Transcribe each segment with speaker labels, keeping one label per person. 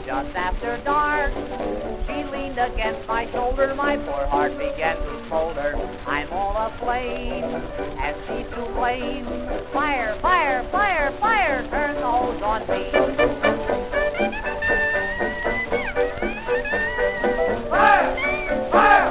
Speaker 1: just after dark. She leaned against my shoulder, my poor heart began to smolder. I'm all aflame, and she to blame. Fire, fire, fire, fire, turn the hose on me. Fire! Fire!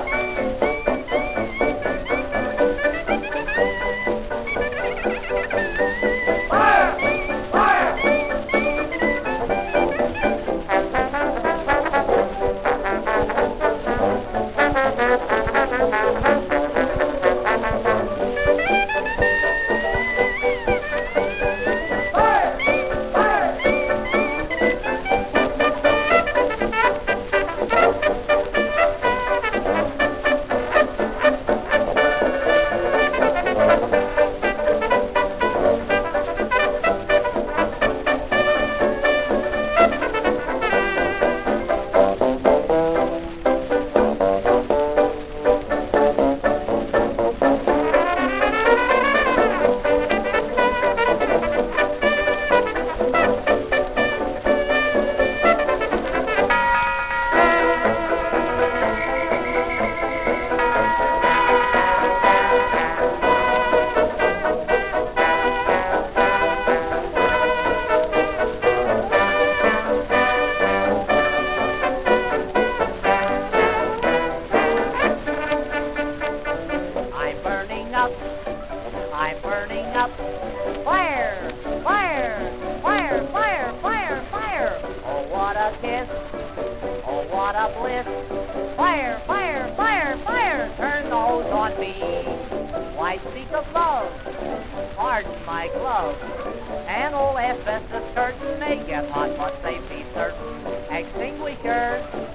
Speaker 1: I'm burning up. Fire! Fire! Fire! Fire! Fire! Fire! Oh, what a kiss! Oh, what a bliss! Fire! Fire! Fire! Fire! Turn the hose on me. Why speak of love? Pardon my glove. An old asbestos curtain may get hot, but safety certain. Extinguishers